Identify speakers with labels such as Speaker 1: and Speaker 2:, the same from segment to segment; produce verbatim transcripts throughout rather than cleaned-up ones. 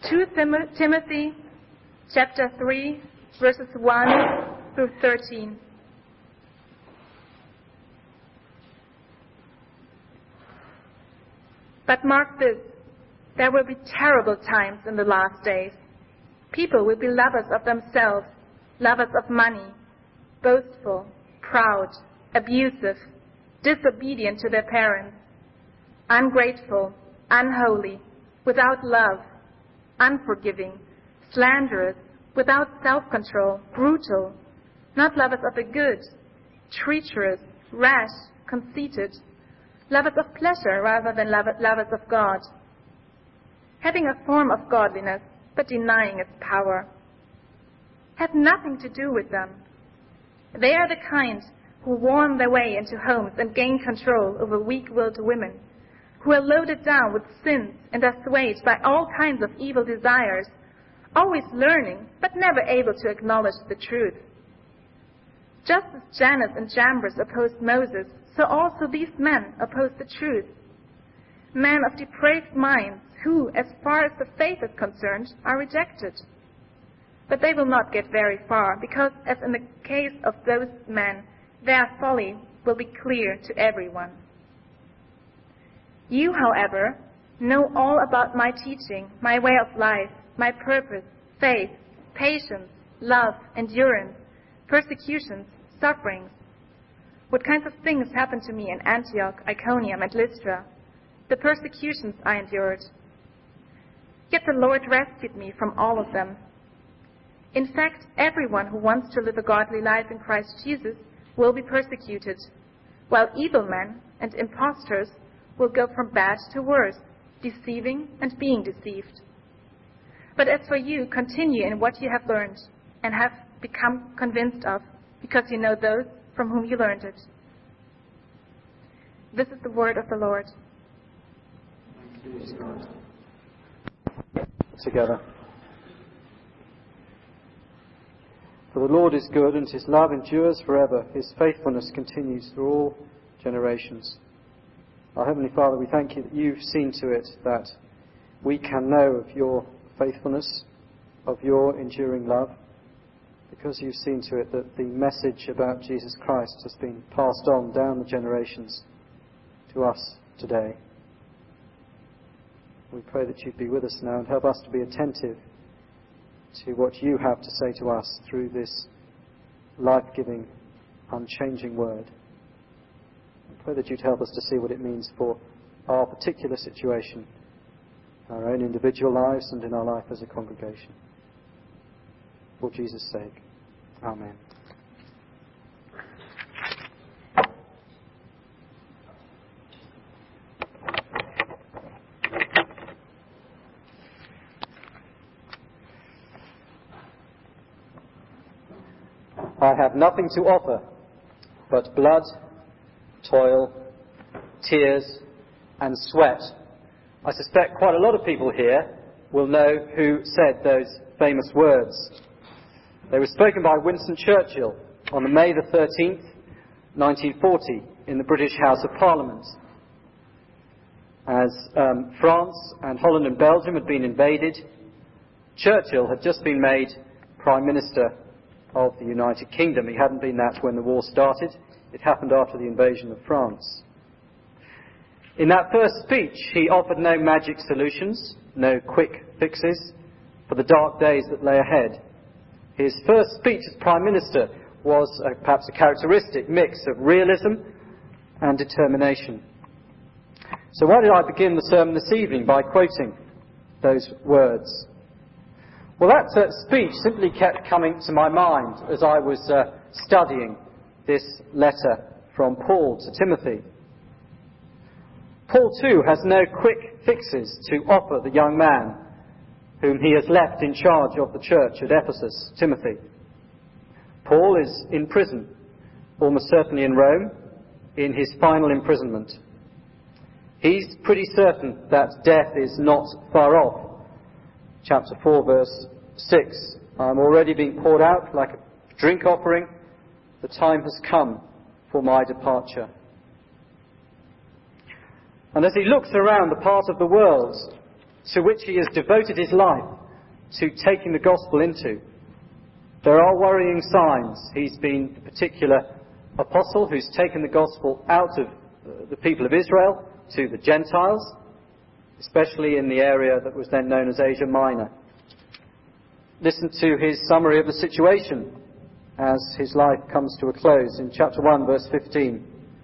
Speaker 1: Second Timothy chapter three, verses one through thirteen. But mark this, there will be terrible times in the last days. People will be lovers of themselves, lovers of money, boastful, proud, abusive, disobedient to their parents, ungrateful, unholy, without love, unforgiving, slanderous, without self-control, brutal, not lovers of the good, treacherous, rash, conceited, lovers of pleasure rather than lovers of God, having a form of godliness but denying its power. Have nothing to do with them. They are the kind who worm their way into homes and gain control over weak-willed women, who are loaded down with sins and are swayed by all kinds of evil desires, always learning but never able to acknowledge the truth. Just as Jannes and Jambres opposed Moses, so also these men oppose the truth. Men of depraved minds who, as far as the faith is concerned, are rejected. But they will not get very far, because, as in the case of those men, their folly will be clear to everyone. You, however, know all about my teaching, my way of life, my purpose, faith, patience, love, endurance, persecutions, sufferings. What kinds of things happened to me in Antioch, Iconium, and Lystra, the persecutions I endured. Yet the Lord rescued me from all of them. In fact, everyone who wants to live a godly life in Christ Jesus will be persecuted, while evil men and impostors will go from bad to worse, deceiving and being deceived. But as for you, continue in what you have learned and have become convinced of, because you know those from whom you learned it. This is the word of the Lord.
Speaker 2: Together. For the Lord is good, and his love endures forever. His faithfulness continues through all generations. Our Heavenly Father, we thank you that you've seen to it that we can know of your faithfulness, of your enduring love, because you've seen to it that the message about Jesus Christ has been passed on down the generations to us today. We pray that you'd be with us now and help us to be attentive to what you have to say to us through this life-giving, unchanging word. I pray that you'd help us to see what it means for our particular situation, our own individual lives, and in our life as a congregation. For Jesus' sake. Amen. I have nothing to offer but blood, toil, tears, and sweat. I suspect quite a lot of people here will know who said those famous words. They were spoken by Winston Churchill on May the thirteenth, nineteen forty, in the British House of Parliament. As um, France and Holland and Belgium had been invaded, Churchill had just been made Prime Minister of the United Kingdom. He hadn't been that when the war started. It happened after the invasion of France. In that first speech, he offered no magic solutions, no quick fixes for the dark days that lay ahead. His first speech as Prime Minister was a, perhaps a characteristic mix of realism and determination. So why did I begin the sermon this evening by quoting those words? Well, that uh, speech simply kept coming to my mind as I was uh, studying this letter from Paul to Timothy. Paul, too, has no quick fixes to offer the young man whom he has left in charge of the church at Ephesus, Timothy. Paul is in prison, almost certainly in Rome, in his final imprisonment. He's pretty certain that death is not far off. Chapter four, verse six. I'm already being poured out like a drink offering. The time has come for my departure. And as he looks around the part of the world to which he has devoted his life to taking the gospel into. There are worrying signs. He's been the particular apostle who's taken the gospel out of the people of Israel to the Gentiles, especially in the area that was then known as Asia Minor. Listen to his summary of the situation as his life comes to a close in chapter one, verse fifteen.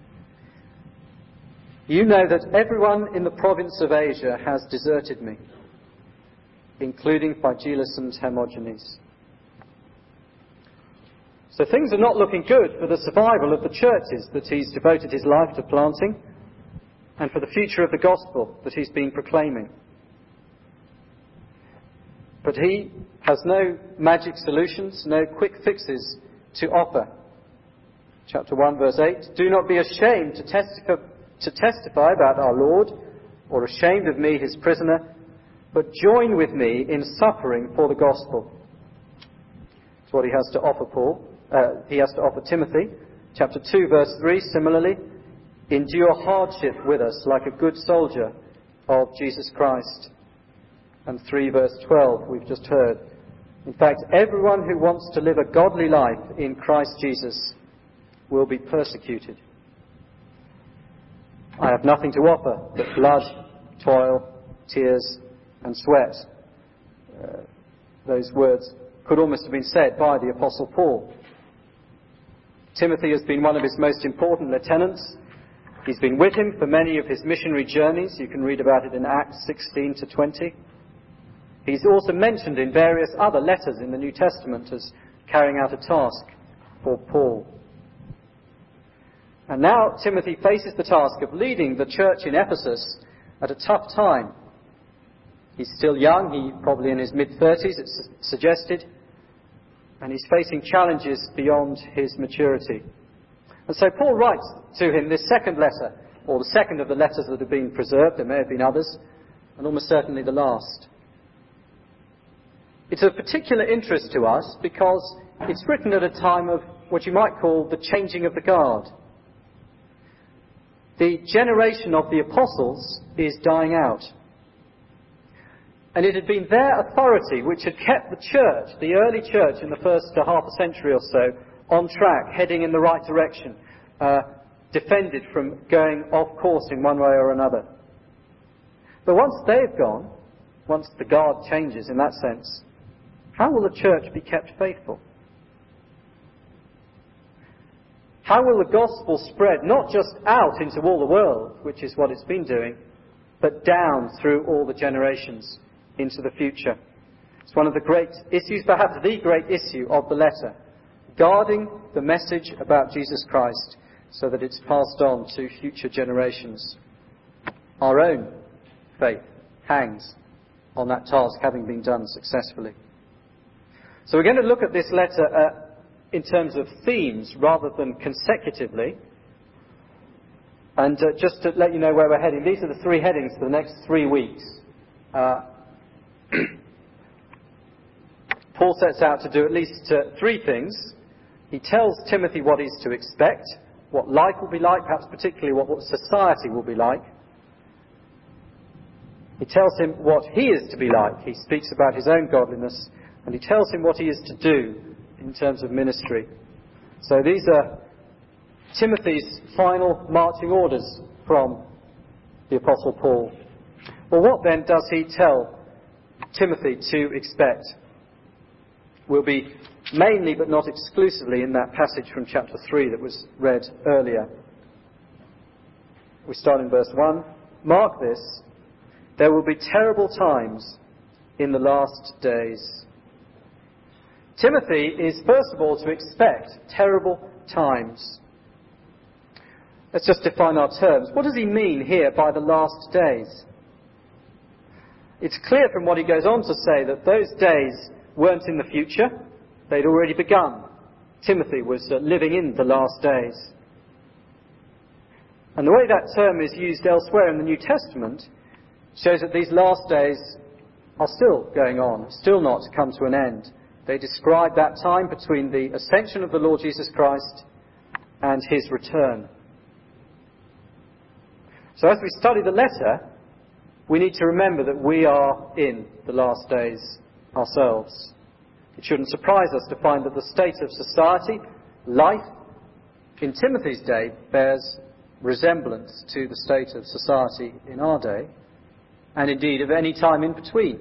Speaker 2: You know that everyone in the province of Asia has deserted me, including Phygelus and Hermogenes. So things are not looking good for the survival of the churches that he's devoted his life to planting, and for the future of the gospel that he's been proclaiming. But he has no magic solutions, no quick fixes to offer. Chapter one, verse eight, do not be ashamed to testify, to testify about our Lord, or ashamed of me, his prisoner, but join with me in suffering for the gospel. That's what he has to offer Paul. Uh, he has to offer Timothy. Chapter two, verse three, similarly, endure hardship with us like a good soldier of Jesus Christ. And three, verse twelve, we've just heard. In fact, everyone who wants to live a godly life in Christ Jesus will be persecuted. I have nothing to offer but blood, toil, tears, and sweat. Uh, those words could almost have been said by the Apostle Paul. Timothy has been one of his most important lieutenants. He's been with him for many of his missionary journeys. You can read about it in Acts sixteen to twenty. He's also mentioned in various other letters in the New Testament as carrying out a task for Paul. And now Timothy faces the task of leading the church in Ephesus at a tough time. He's still young, he's probably in his mid-thirties, it's suggested, and he's facing challenges beyond his maturity. And so Paul writes to him this second letter, or the second of the letters that have been preserved. There may have been others, and almost certainly the last. It's of particular interest to us because it's written at a time of what you might call the changing of the guard. The generation of the apostles is dying out. And it had been their authority which had kept the church, the early church in the first half a century or so, on track, heading in the right direction, uh, defended from going off course in one way or another. But once they've gone, once the guard changes in that sense, how will the church be kept faithful? How will the gospel spread not just out into all the world, which is what it's been doing, but down through all the generations into the future? It's one of the great issues, perhaps the great issue of the letter, guarding the message about Jesus Christ so that it's passed on to future generations. Our own faith hangs on that task having been done successfully. So we're going to look at this letter uh, in terms of themes rather than consecutively. And uh, just to let you know where we're heading, these are the three headings for the next three weeks. Uh, Paul sets out to do at least uh, three things. He tells Timothy what he's to expect, what life will be like, perhaps particularly what, what society will be like. He tells him what he is to be like. He speaks about his own godliness, and he tells him what he is to do in terms of ministry. So these are Timothy's final marching orders from the Apostle Paul. Well, what then does he tell Timothy to expect? Will be mainly but not exclusively in that passage from chapter three that was read earlier. We start in verse one. Mark this, there will be terrible times in the last days. Timothy is first of all to expect terrible times. Let's just define our terms. What does he mean here by the last days? It's clear from what he goes on to say that those days weren't in the future. They'd already begun. Timothy was uh, living in the last days. And the way that term is used elsewhere in the New Testament shows that these last days are still going on, still not come to an end. They describe that time between the ascension of the Lord Jesus Christ and his return. So as we study the letter, we need to remember that we are in the last days ourselves. It shouldn't surprise us to find that the state of society, life, in Timothy's day bears resemblance to the state of society in our day, and indeed of any time in between.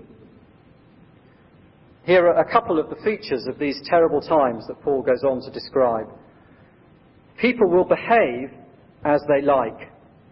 Speaker 2: Here are a couple of the features of these terrible times that Paul goes on to describe. People will behave as they like.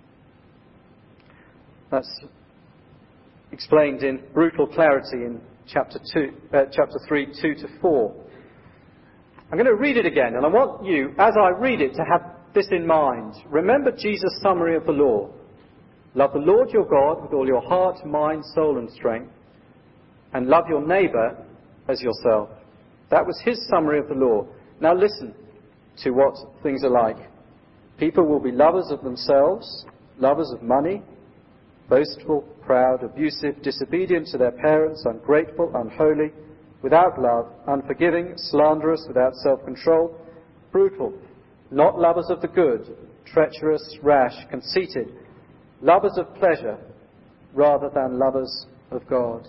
Speaker 2: That's explained in brutal clarity in chapter two, uh, chapter three, two to four. I'm going to read it again, and I want you, as I read it, to have this in mind. Remember Jesus' summary of the law. Love the Lord your God with all your heart, mind, soul and strength, and love your neighbour as yourself. That was his summary of the law. Now listen to what things are like. People will be lovers of themselves, lovers of money, boastful, proud, abusive, disobedient to their parents, ungrateful, unholy, without love, unforgiving, slanderous, without self-control, brutal, not lovers of the good, treacherous, rash, conceited, lovers of pleasure rather than lovers of God.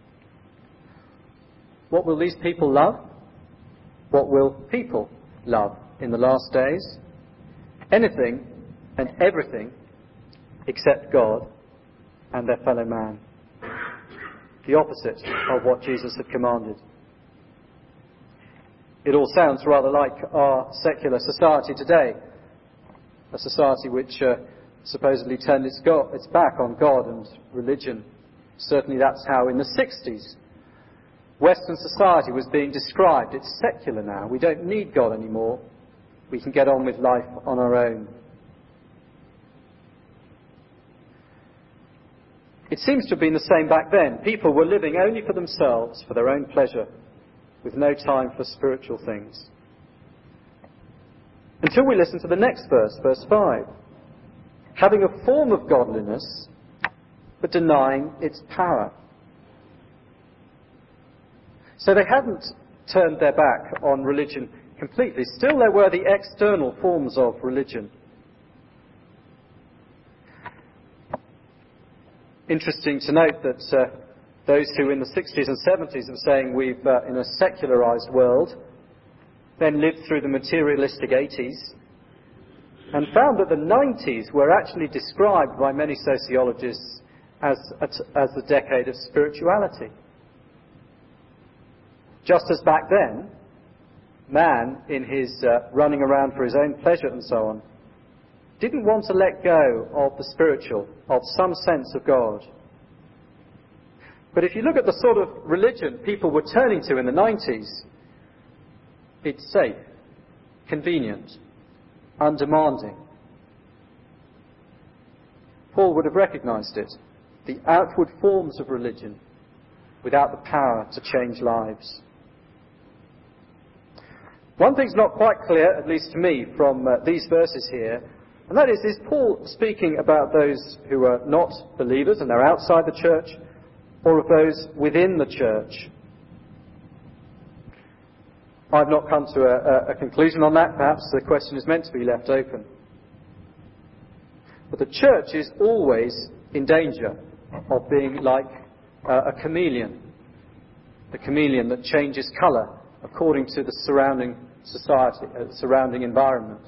Speaker 2: What will these people love? What will people love in the last days? Anything and everything except God and their fellow man. The opposite of what Jesus had commanded. It all sounds rather like our secular society today, a society which uh, supposedly turned its, go- its back on God and religion. Certainly that's how in the sixties Western society was being described. It's secular now. We don't need God anymore. We can get on with life on our own. It seems to have been the same back then. People were living only for themselves, for their own pleasure, with no time for spiritual things. Until we listen to the next verse, verse five. Having a form of godliness, but denying its power. So they hadn't turned their back on religion completely. Still there were the external forms of religion. Interesting to note that uh, those who in the sixties and seventies were saying we've, uh, in a secularized world, then lived through the materialistic eighties and found that the nineties were actually described by many sociologists as, as the decade of spirituality. Just as back then, man, in his uh, running around for his own pleasure and so on, didn't want to let go of the spiritual, of some sense of God. But if you look at the sort of religion people were turning to in the nineties, it's safe, convenient, undemanding. Paul would have recognized it. The outward forms of religion without the power to change lives. One thing's not quite clear, at least to me, from uh, these verses here, and that is, is Paul speaking about those who are not believers and they're outside the church, or of those within the church? I've not come to a, a, a conclusion on that. Perhaps the question is meant to be left open. But the church is always in danger of being like uh, a chameleon. The chameleon that changes colour according to the surrounding society, uh, surrounding environment.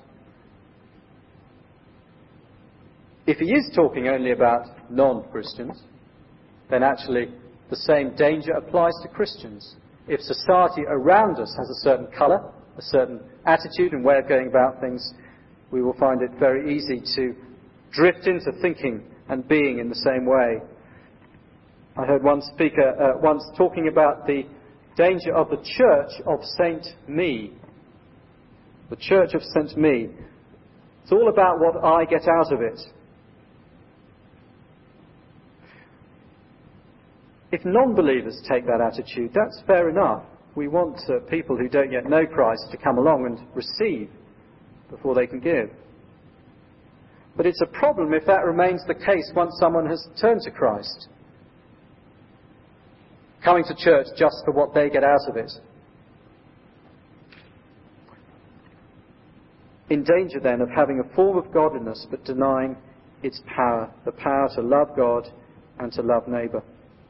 Speaker 2: If he is talking only about non-Christians, then actually the same danger applies to Christians. If society around us has a certain colour, a certain attitude and way of going about things, we will find it very easy to drift into thinking and being in the same way. I heard one speaker uh, once talking about the danger of the Church of Saint Me. The Church of Saint Me. It's all about what I get out of it. If non-believers take that attitude, that's fair enough. We want uh, people who don't yet know Christ to come along and receive before they can give. But it's a problem if that remains the case once someone has turned to Christ. Coming to church just for what they get out of it. In danger then of having a form of godliness but denying its power, the power to love God and to love neighbour.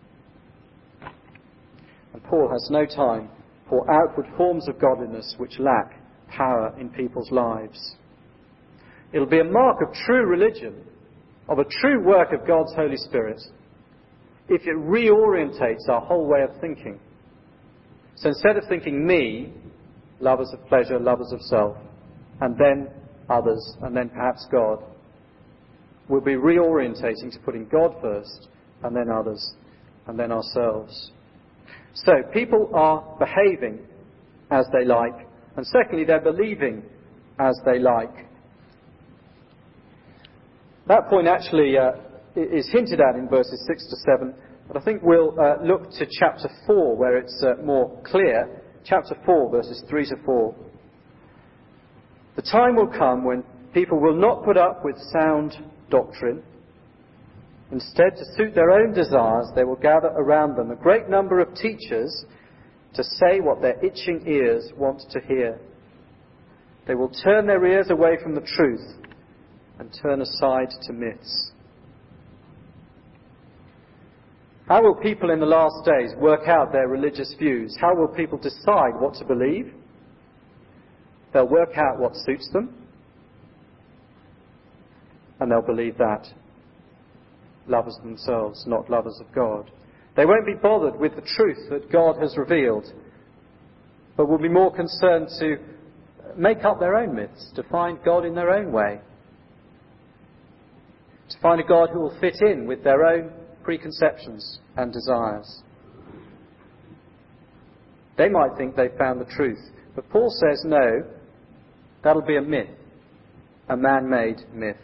Speaker 2: And Paul has no time for outward forms of godliness which lack power in people's lives. It'll be a mark of true religion, of a true work of God's Holy Spirit, if it reorientates our whole way of thinking. So instead of thinking me, lovers of pleasure, lovers of self, and then others, and then perhaps God, we'll be reorientating to putting God first, and then others, and then ourselves. So people are behaving as they like, and secondly, they're believing as they like. That point actually uh, is hinted at in verses six to seven, but I think we'll uh, look to chapter four, where it's uh, more clear. Chapter four, verses three to four. The time will come when people will not put up with sound doctrine. Instead, to suit their own desires, they will gather around them a great number of teachers to say what their itching ears want to hear. They will turn their ears away from the truth and turn aside to myths. How will people in the last days work out their religious views? How will people decide what to believe? They'll work out what suits them, and they'll believe that. Lovers of themselves, not lovers of God. They won't be bothered with the truth that God has revealed, but will be more concerned to make up their own myths, to find God in their own way, to find a God who will fit in with their own preconceptions and desires. They might think they've found the truth, but Paul says no, that'll be a myth, a man-made myth.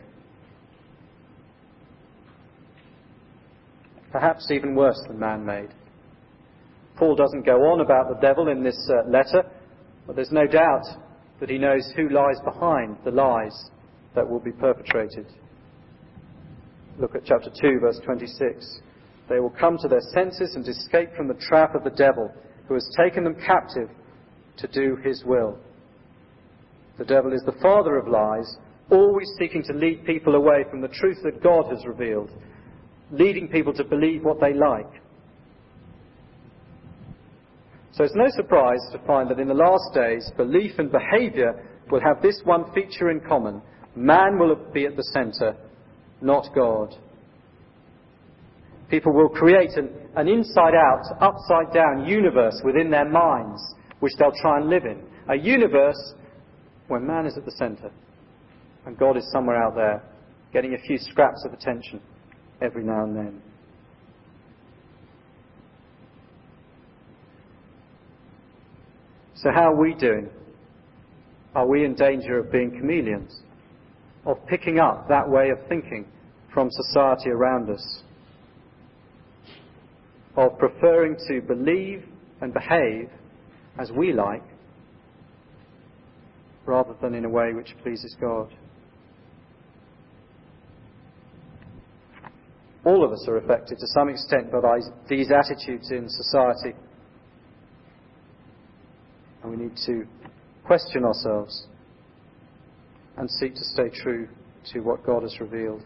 Speaker 2: Perhaps even worse than man-made. Paul doesn't go on about the devil in this uh, letter, but there's no doubt that he knows who lies behind the lies that will be perpetrated. Look at chapter two, verse twenty-six. They will come to their senses and escape from the trap of the devil, who has taken them captive to do his will. The devil is the father of lies, always seeking to lead people away from the truth that God has revealed, leading people to believe what they like. So it's no surprise to find that in the last days, belief and behaviour will have this one feature in common. Man will be at the centre, not God. People will create an, an inside-out, upside-down universe within their minds, which they'll try and live in. A universe where man is at the centre, and God is somewhere out there, getting a few scraps of attention every now and then. So how are we doing? Are we in danger of being chameleons? Of picking up that way of thinking from society around us? Of preferring to believe and behave as we like, rather than in a way which pleases God? All of us are affected to some extent by these attitudes in society. And we need to question ourselves and seek to stay true to what God has revealed.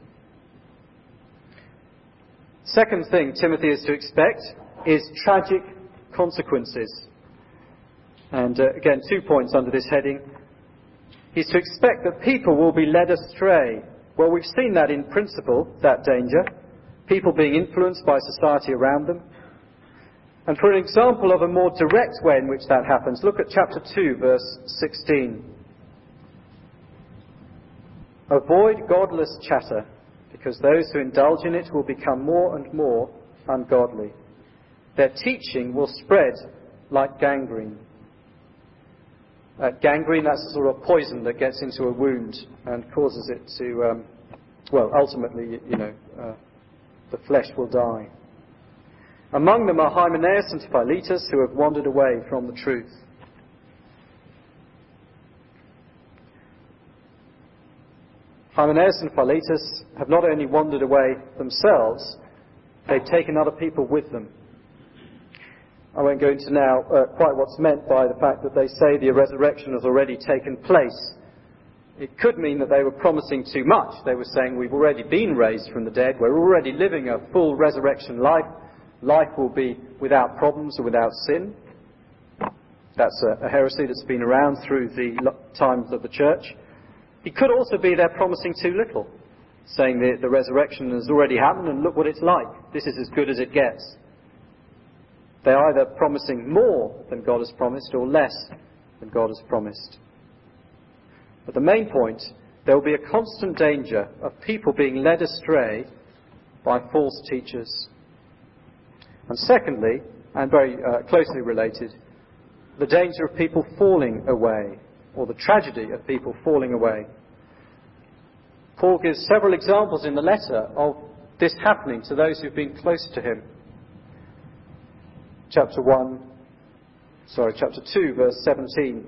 Speaker 2: Second thing Timothy is to expect is tragic consequences. And uh, again, two points under this heading. He's to expect that people will be led astray. Well, we've seen that in principle, that danger. People being influenced by society around them. And for an example of a more direct way in which that happens, look at chapter two, verse sixteen. Avoid godless chatter, because those who indulge in it will become more and more ungodly. Their teaching will spread like gangrene. Uh, gangrene, that's a sort of poison that gets into a wound and causes it to, um, well, ultimately, you know, uh, the flesh will die. Among them are Hymenaeus and Philetus, who have wandered away from the truth. Hymenaeus and Philetus have not only wandered away themselves, they've taken other people with them. I won't go into now uh, quite what's meant by the fact that they say the resurrection has already taken place It could mean that they were promising too much. They were saying, we've already been raised from the dead, we're already living a full resurrection life, life will be without problems or without sin. That's a, a heresy that's been around through the times of the church. It could also be they're promising too little, saying that the resurrection has already happened and look what it's like. This is as good as it gets. They're either promising more than God has promised or less than God has promised. But the main point, there will be a constant danger of people being led astray by false teachers. And secondly, and very uh, closely related, the danger of people falling away, or the tragedy of people falling away. Paul gives several examples in the letter of this happening to those who've been close to him. Chapter one, sorry, chapter two, verse seventeen.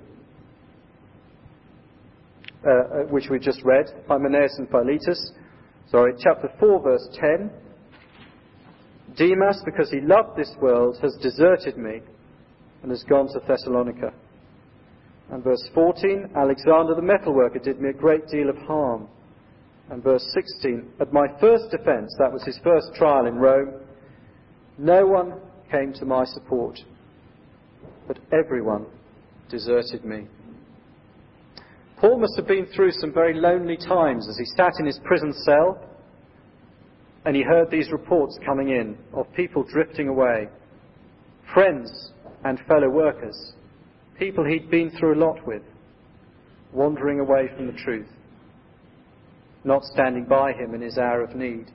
Speaker 2: Uh, which we just read, Hymenaeus and Philetus. Sorry, chapter four, verse ten. Demas, because he loved this world, has deserted me and has gone to Thessalonica. And verse fourteen, Alexander the metalworker did me a great deal of harm. And verse sixteen, at my first defence, that was his first trial in Rome, no one came to my support, but everyone deserted me. Paul must have been through some very lonely times as he sat in his prison cell and he heard these reports coming in of people drifting away, friends and fellow workers, people he'd been through a lot with, wandering away from the truth, not standing by him in his hour of need.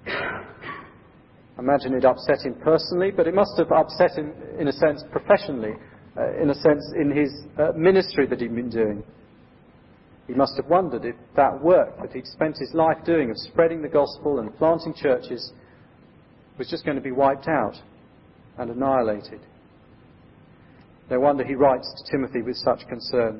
Speaker 2: I imagine it upset him personally, but it must have upset him in a sense professionally, uh, in a sense in his uh, ministry that he'd been doing. He must have wondered if that work that he'd spent his life doing of spreading the gospel and planting churches was just going to be wiped out and annihilated. No wonder he writes to Timothy with such concern.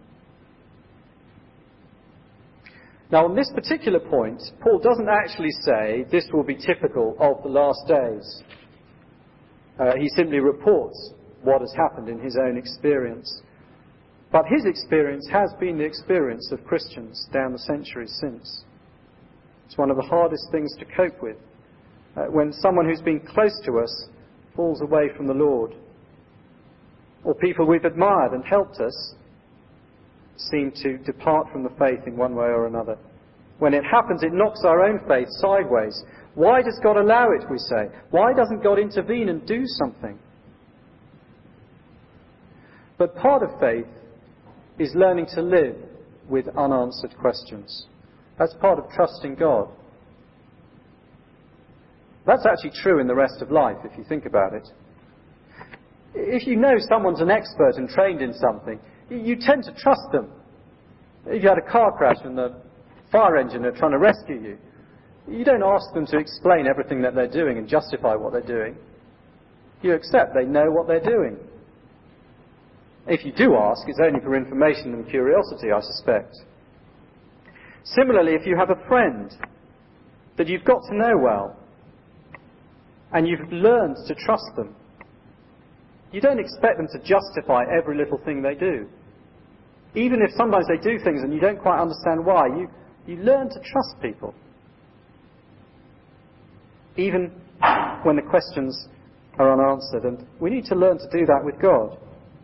Speaker 2: Now, on this particular point, Paul doesn't actually say this will be typical of the last days. Uh, he simply reports what has happened in his own experience. But his experience has been the experience of Christians down the centuries since. It's one of the hardest things to cope with, uh, when someone who's been close to us falls away from the Lord, or people we've admired and helped us seem to depart from the faith in one way or another. When it happens, it knocks our own faith sideways. Why does God allow it, we say? Why doesn't God intervene and do something? But part of faith is learning to live with unanswered questions. That's part of trusting God. That's actually true in the rest of life, if you think about it. If you know someone's an expert and trained in something, you tend to trust them. If you had a car crash and the fire engine are trying to rescue you, you don't ask them to explain everything that they're doing and justify what they're doing. You accept they know what they're doing. If you do ask, it's only for information and curiosity, I suspect. Similarly, if you have a friend that you've got to know well, and you've learned to trust them, you don't expect them to justify every little thing they do. Even if sometimes they do things and you don't quite understand why, you, you learn to trust people. Even when the questions are unanswered. And we need to learn to do that with God.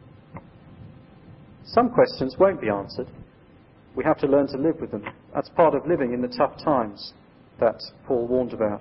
Speaker 2: Some questions won't be answered. We have to learn to live with them. That's part of living in the tough times that Paul warned about.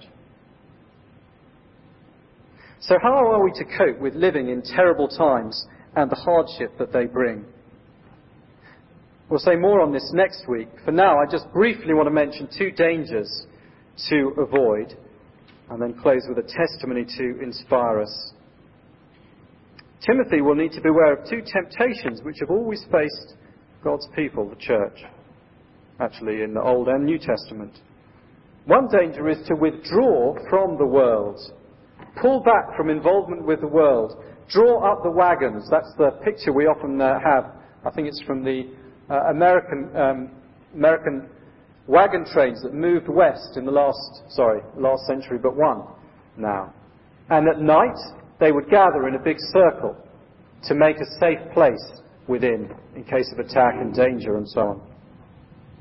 Speaker 2: So how are we to cope with living in terrible times and the hardship that they bring? We'll say more on this next week. For now, I just briefly want to mention two dangers to avoid, and then close with a testimony to inspire us. Timothy will need to beware of two temptations which have always faced God's people, the church, actually in the Old and New Testament. One danger is to withdraw from the world, pull back from involvement with the world, draw up the wagons. That's the picture we often uh, have. I think it's from the uh, American um, American wagon trains that moved west in the last, sorry, last century but one now. And at night, they would gather in a big circle to make a safe place within in case of attack and danger and so on.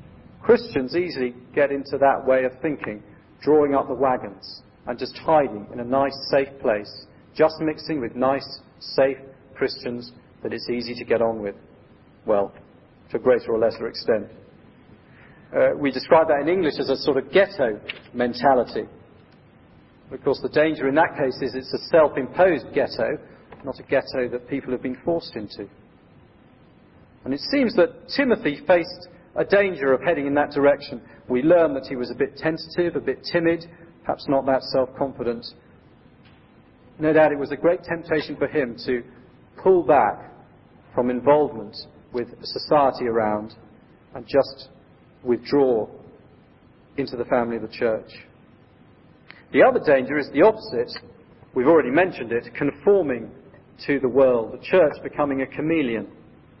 Speaker 2: Christians easily get into that way of thinking, drawing up the wagons and just hiding in a nice, safe place, just mixing with nice, safe Christians that it's easy to get on with. Well, to a greater or lesser extent. Uh, we describe that in English as a sort of ghetto mentality. Of course, the danger in that case is it's a self-imposed ghetto, not a ghetto that people have been forced into. And it seems that Timothy faced a danger of heading in that direction. We learn that he was a bit tentative, a bit timid, perhaps not that self-confident. No doubt it was a great temptation for him to pull back from involvement with society around and just withdraw into the family of the church. The other danger is the opposite. We've already mentioned it, conforming to the world, the church becoming a chameleon.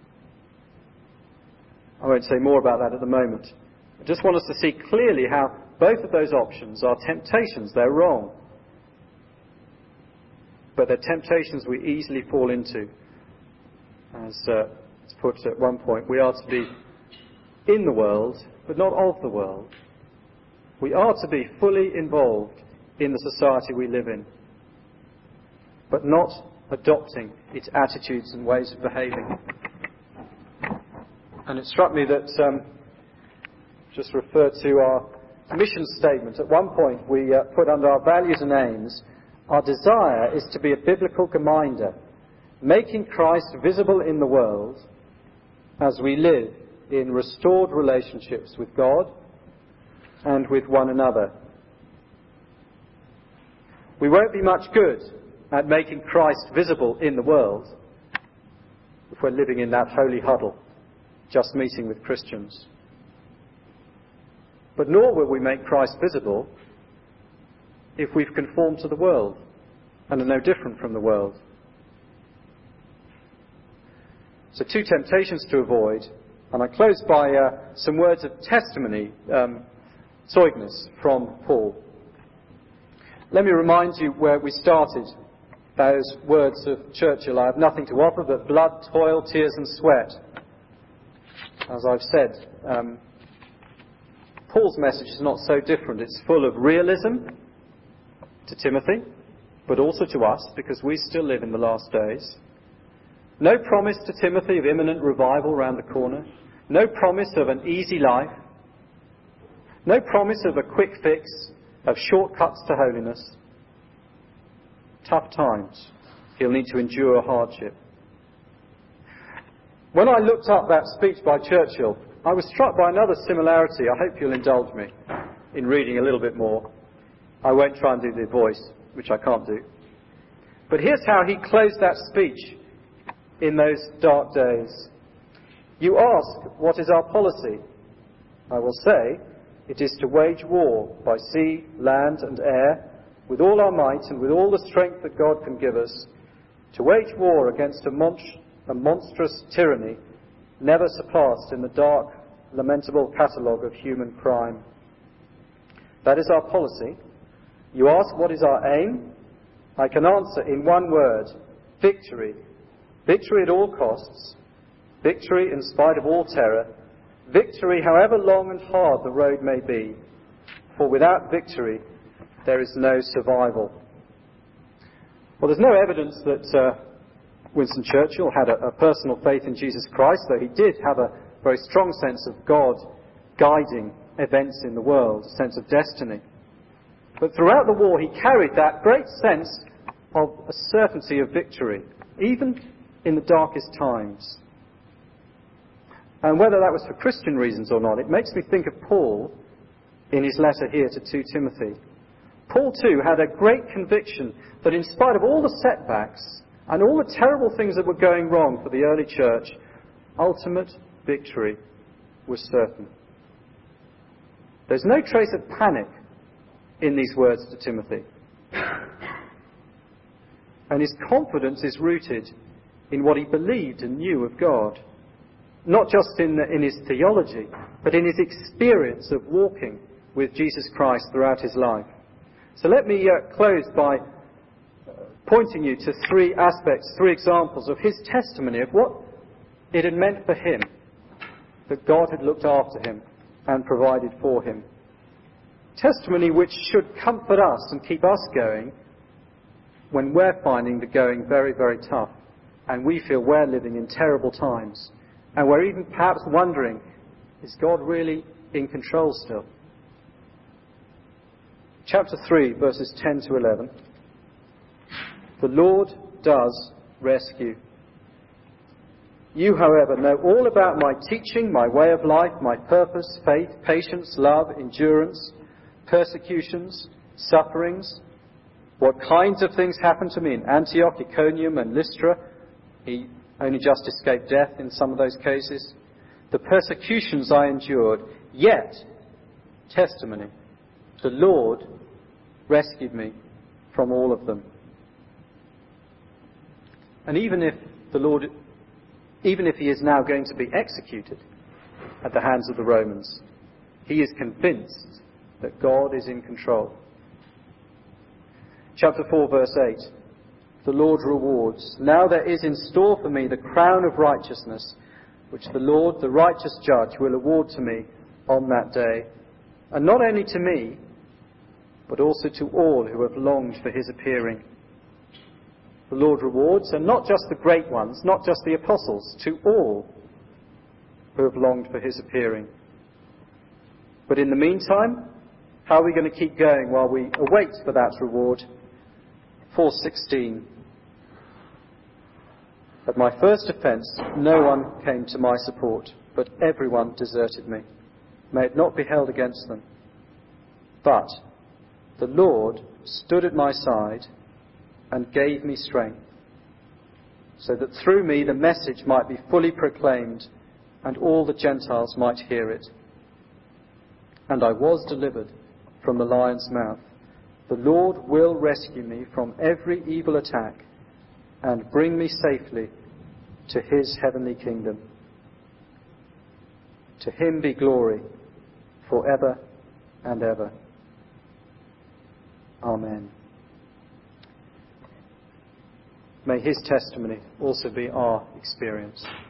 Speaker 2: I won't say more about that at the moment. I just want us to see clearly how both of those options are temptations. They're wrong. But they're temptations we easily fall into. As uh, it's put at one point, we are to be in the world, but not of the world. We are to be fully involved in the society we live in, but not adopting its attitudes and ways of behaving. And it struck me that, um, just refer to our mission statement. At one point we uh, put under our values and aims, our desire is to be a biblical Gemeinde, making Christ visible in the world as we live in restored relationships with God and with one another. We won't be much good at making Christ visible in the world if we're living in that holy huddle, just meeting with Christians. But nor will we make Christ visible if we've conformed to the world and are no different from the world. So two temptations to avoid, and I close by uh, some words of testimony, um, Zeugnis from Paul. Let me remind you where we started. Those words of Churchill, I have nothing to offer but blood, toil, tears and sweat. As I've said, um, Paul's message is not so different. It's full of realism to Timothy, but also to us, because we still live in the last days. No promise to Timothy of imminent revival round the corner. No promise of an easy life. No promise of a quick fix, of shortcuts to holiness. Tough times. He'll need to endure hardship. When I looked up that speech by Churchill, I was struck by another similarity. I hope you'll indulge me in reading a little bit more. I won't try and do the voice, which I can't do. But here's how he closed that speech in those dark days. You ask, what is our policy? I will say, it is to wage war by sea, land and air, with all our might and with all the strength that God can give us, to wage war against a, mon- a monstrous tyranny never surpassed in the dark, lamentable catalogue of human crime. That is our policy. You ask, what is our aim? I can answer in one word, victory. Victory at all costs. Victory in spite of all terror. Victory however long and hard the road may be. For without victory, there is no survival. Well, there's no evidence that uh, Winston Churchill had a, a personal faith in Jesus Christ, though he did have a very strong sense of God guiding events in the world, a sense of destiny. But throughout the war, he carried that great sense of a certainty of victory, even in the darkest times. And whether that was for Christian reasons or not, it makes me think of Paul in his letter here to Second Timothy. Paul too had a great conviction that in spite of all the setbacks and all the terrible things that were going wrong for the early church, ultimate victory was certain. There's no trace of panic in these words to Timothy. And his confidence is rooted in what he believed and knew of God. Not just in, in his theology, but in his experience of walking with Jesus Christ throughout his life. So let me uh, close by pointing you to three aspects, three examples of his testimony of what it had meant for him that God had looked after him and provided for him. Testimony which should comfort us and keep us going when we're finding the going very, very tough and we feel we're living in terrible times and we're even perhaps wondering, is God really in control still? Chapter three, verses ten to eleven. The Lord does rescue. You, however, know all about my teaching, my way of life, my purpose, faith, patience, love, endurance, persecutions, sufferings, what kinds of things happened to me in Antioch, Iconium, and Lystra. He only just escaped death in some of those cases. The persecutions I endured, yet, testimony, the Lord rescued me from all of them. And even if the Lord, even if he is now going to be executed at the hands of the Romans, he is convinced that God is in control. Chapter four, verse eight. The Lord rewards. Now there is in store for me the crown of righteousness, which the Lord, the righteous judge, will award to me on that day. And not only to me, but also to all who have longed for his appearing. The Lord rewards, and not just the great ones, not just the apostles, to all who have longed for his appearing. But in the meantime, how are we going to keep going while we await for that reward? four sixteen. At my first offence, no one came to my support, but everyone deserted me. May it not be held against them. But the Lord stood at my side and gave me strength, so that through me the message might be fully proclaimed and all the Gentiles might hear it. And I was delivered from the lion's mouth. The Lord will rescue me from every evil attack and bring me safely to his heavenly kingdom. To him be glory forever and ever. Amen. May his testimony also be our experience.